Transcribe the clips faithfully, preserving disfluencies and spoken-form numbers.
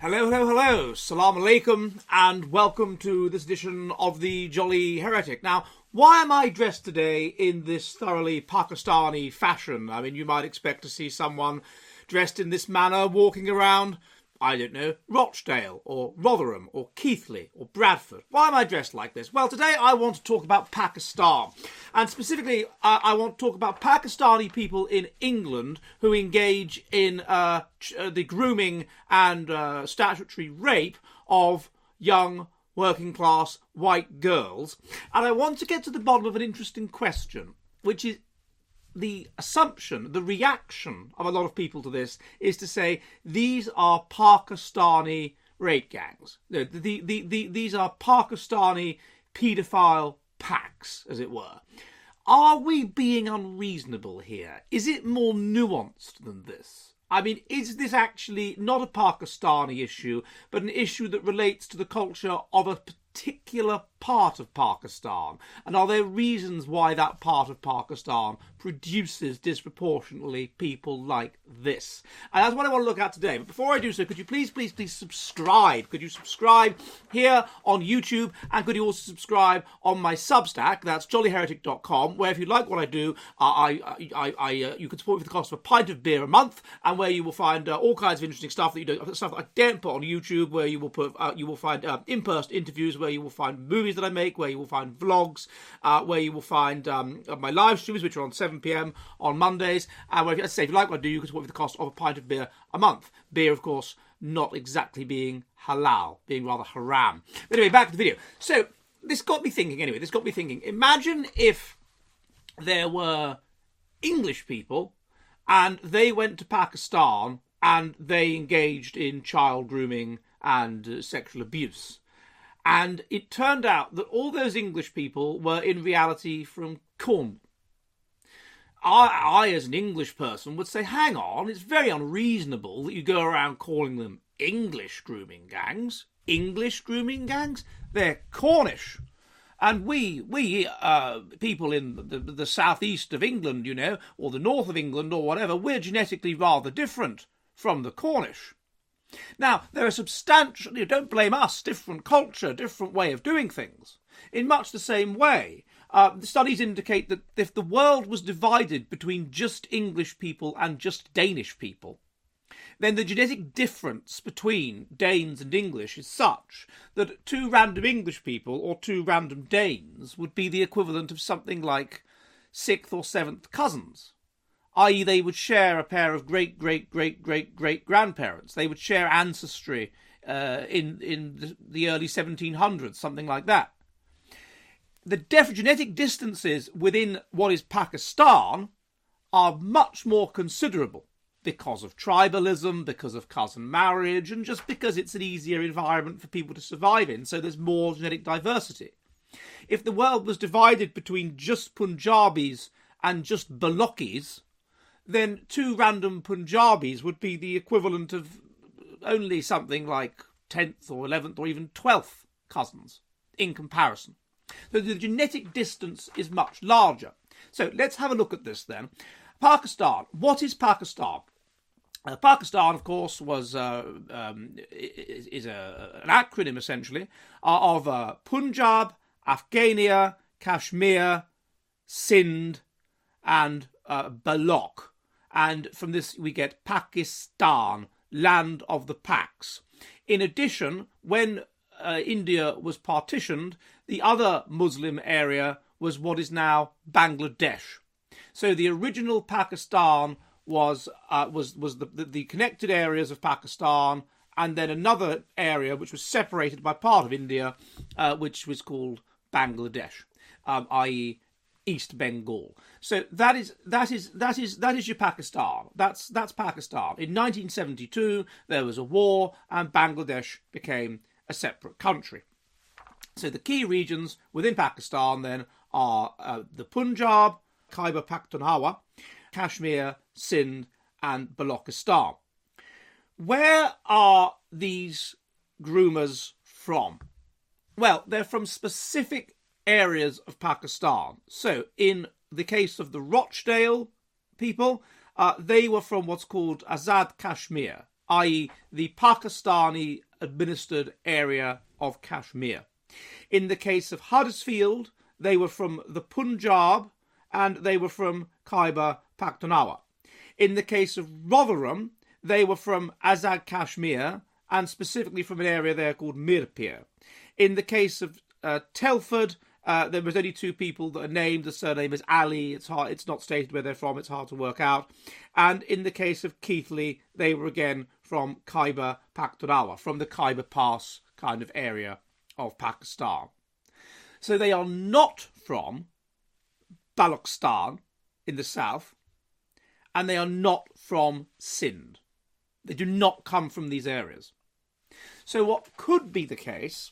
Hello, hello, hello. Salam alaikum and welcome to this edition of the Jolly Heretic. Now, why am I dressed today in this thoroughly Pakistani fashion? I mean, you might expect to see someone dressed in this manner walking around, I don't know, Rochdale or Rotherham or Keighley or Bradford. Why am I dressed like this? Well, today I want to talk about Pakistan. And specifically, uh, I want to talk about Pakistani people in England who engage in uh, ch- uh, the grooming and uh, statutory rape of young working-class white girls. And I want to get to the bottom of an interesting question, which is the assumption, the reaction of a lot of people to this is to say these are Pakistani rape gangs. The, the, the, the, these are Pakistani paedophile packs, as it were. Are we being unreasonable here? Is it more nuanced than this? I mean, is this actually not a Pakistani issue, but an issue that relates to the culture of a particular part of Pakistan? And are there reasons why that part of Pakistan produces disproportionately people like this? And that's what I want to look at today. But before I do so, could you please, please, please subscribe? Could you subscribe here on YouTube? And could you also subscribe on my Substack? That's jolly heretic dot com, where if you like what I do, uh, I, I, I, uh, you can support me for the cost of a pint of beer a month, and where you will find uh, all kinds of interesting stuff that you don't, stuff that I daren't put on YouTube, where you will put, uh, you will find uh, in-person interviews, where you will find movies that I make, where you will find vlogs, uh, where you will find um, my live streams, which are on seven p.m. on Mondays. And where, as I say, if you like what I do, you can support me for the cost of a pint of beer a month. Beer, of course, not exactly being halal, being rather haram. But anyway, back to the video. So this got me thinking, anyway, this got me thinking. Imagine if there were English people and they went to Pakistan and they engaged in child grooming and uh, sexual abuse. And it turned out that all those English people were in reality from Cornwall. I, I, as an English person, would say, hang on, it's very unreasonable that you go around calling them English grooming gangs. English grooming gangs? They're Cornish. And we, we uh, people in the, the, the southeast of England, you know, or the north of England or whatever, we're genetically rather different from the Cornish. Now, there are substantial, you don't blame us, different culture, different way of doing things. In much the same way, uh, the studies indicate that if the world was divided between just English people and just Danish people, then the genetic difference between Danes and English is such that two random English people or two random Danes would be the equivalent of something like sixth or seventh cousins. that is they would share a pair of great-great-great-great-great-grandparents. They would share ancestry uh, in, in the early seventeen hundreds, something like that. The def- genetic distances within what is Pakistan are much more considerable because of tribalism, because of cousin marriage, and just because it's an easier environment for people to survive in, so there's more genetic diversity. If the world was divided between just Punjabis and just Balokis, then two random Punjabis would be the equivalent of only something like tenth or eleventh or even twelfth cousins in comparison. So the genetic distance is much larger. So let's have a look at this then. Pakistan. What is Pakistan? Uh, Pakistan, of course, was uh, um, is, is a, an acronym essentially uh, of uh, Punjab, Afghania, Kashmir, Sindh, and uh, Balok. And from this we get Pakistan, land of the Paks. In addition, when uh, India was partitioned, the other Muslim area was what is now Bangladesh. So the original Pakistan was uh, was was the, the, the connected areas of Pakistan, and then another area which was separated by part of India, uh, which was called Bangladesh, um, that is. East Bengal. So that is that is that is that is your Pakistan. That's that's Pakistan. In nineteen seventy-two, there was a war, and Bangladesh became a separate country. So the key regions within Pakistan then are uh, the Punjab, Khyber Pakhtunkhwa, Kashmir, Sindh, and Balochistan. Where are these groomers from? Well, they're from specific areas of Pakistan. So in the case of the Rochdale people, uh, they were from what's called Azad Kashmir. that is the Pakistani-administered area of Kashmir. In the case of Huddersfield, they were from the Punjab and they were from Khyber Pakhtunkhwa. In the case of Rotherham, they were from Azad Kashmir and specifically from an area there called Mirpur. In the case of uh, Telford, uh, there was only two people that are named. The surname is Ali. It's hard, it's not stated where they're from. It's hard to work out. And in the case of Keighley, they were again from Khyber Pakhtunkhwa, from the Khyber Pass kind of area of Pakistan. So they are not from Balochistan in the south, and they are not from Sindh. They do not come from these areas. So what could be the case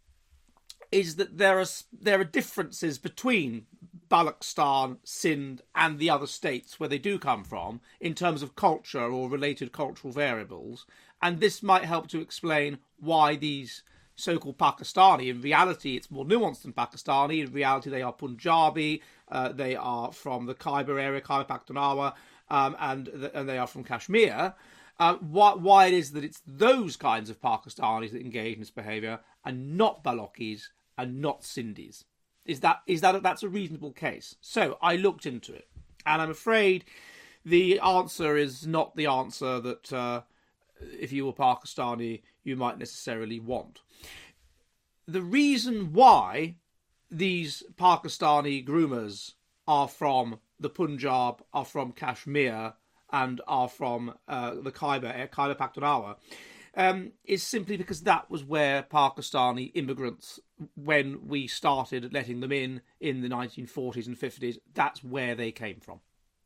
is that there are there are differences between Balochistan, Sindh, and the other states where they do come from in terms of culture or related cultural variables, and this might help to explain why these so-called Pakistani, in reality it's more nuanced than Pakistani, in reality they are Punjabi, uh, they are from the Khyber area, Khyber Pakhtunkhwa, um, and, and they are from Kashmir, uh, why, why it is that it's those kinds of Pakistanis that engage in this behaviour and not Balochis and not Sindhis. Is that is that that's a reasonable case? So I looked into it, and I'm afraid the answer is not the answer that uh, if you were Pakistani you might necessarily want. The reason why these Pakistani groomers are from the Punjab, are from Kashmir, and are from uh, the Khyber, Khyber Pakhtunkhwa, um, is simply because that was where Pakistani immigrants, when we started letting them in in the nineteen forties and fifties, that's where they came from.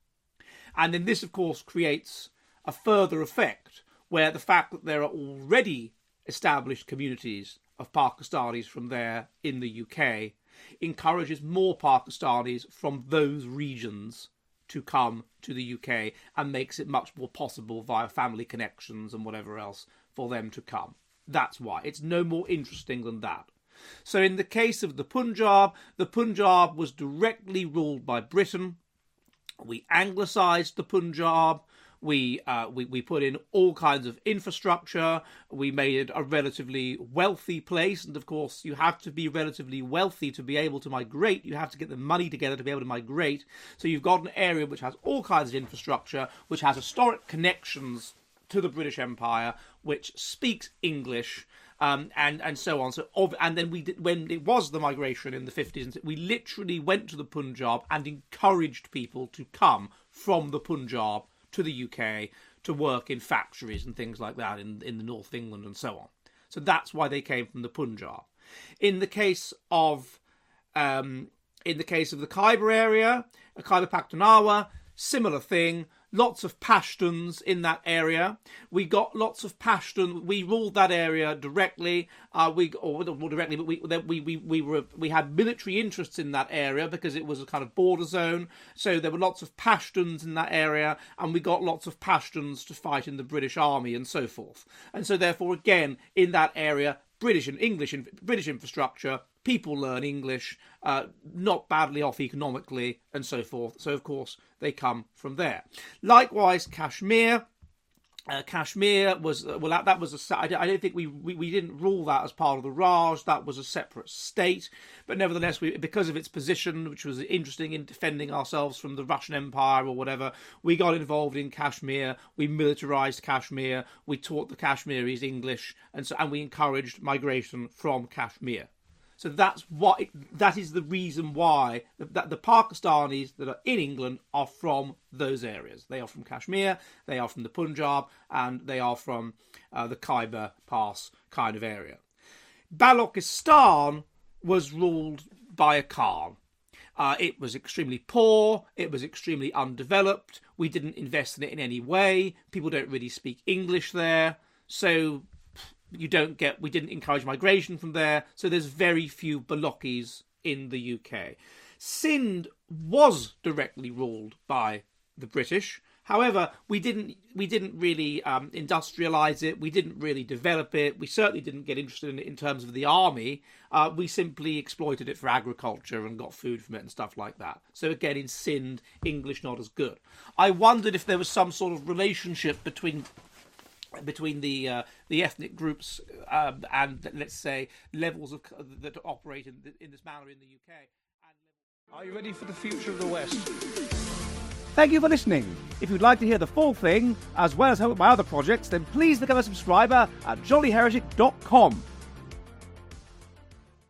And then this, of course, creates a further effect where the fact that there are already established communities of Pakistanis from there in the U K encourages more Pakistanis from those regions to come to the U K and makes it much more possible via family connections and whatever else for them to come. That's why. It's no more interesting than that. So in the case of the Punjab, the Punjab was directly ruled by Britain. We anglicised the Punjab. We, uh, we we put in all kinds of infrastructure. We made it a relatively wealthy place. And of course, you have to be relatively wealthy to be able to migrate. You have to get the money together to be able to migrate. So you've got an area which has all kinds of infrastructure, which has historic connections to the British Empire, which speaks English, um, and, and so on. So, and then we did, when it was the migration in the fifties, we literally went to the Punjab and encouraged people to come from the Punjab to the U K to work in factories and things like that in, in the north of England and so on. So that's why they came from the Punjab. In the case of um, in the case of the Khyber area, Khyber Pakhtunkhwa, similar thing. Lots of Pashtuns in that area. We got lots of Pashtun. We ruled that area directly. Uh, we or not directly, but we we we we were we had military interests in that area because it was a kind of border zone. So there were lots of Pashtuns in that area, and we got lots of Pashtuns to fight in the British Army and so forth. And so therefore, again, in that area, British and English and British infrastructure. People learn English, uh, not badly off economically, and so forth. So, of course, they come from there. Likewise, Kashmir. Uh, Kashmir was, uh, well, that, that was a, I don't think we, we, we didn't rule that as part of the Raj. That was a separate state. But nevertheless, we, because of its position, which was interesting in defending ourselves from the Russian Empire or whatever, we got involved in Kashmir. We militarized Kashmir. We taught the Kashmiris English. And so, and we encouraged migration from Kashmir. So that's what it, that is the reason why the, that the Pakistanis that are in England are from those areas. They are from Kashmir, they are from the Punjab, and they are from uh, the Khyber Pass kind of area. Balochistan was ruled by a Khan. Uh, it was extremely poor, it was extremely undeveloped, we didn't invest in it in any way, people don't really speak English there, so you don't get, we didn't encourage migration from there, so there's very few Balochis in the U K. Sindh was directly ruled by the British. However, we didn't we didn't really um, industrialise it. We didn't really develop it. We certainly didn't get interested in it in terms of the army. Uh, we simply exploited it for agriculture and got food from it and stuff like that. So again, in Sindh, English not as good. I wondered if there was some sort of relationship between between the uh, the ethnic groups um, and, let's say, levels of that operate in, in this manner in the U K. Are you ready for the future of the West? Thank you for listening. If you'd like to hear the full thing, as well as help my other projects, then please become a subscriber at jolly heretic dot com.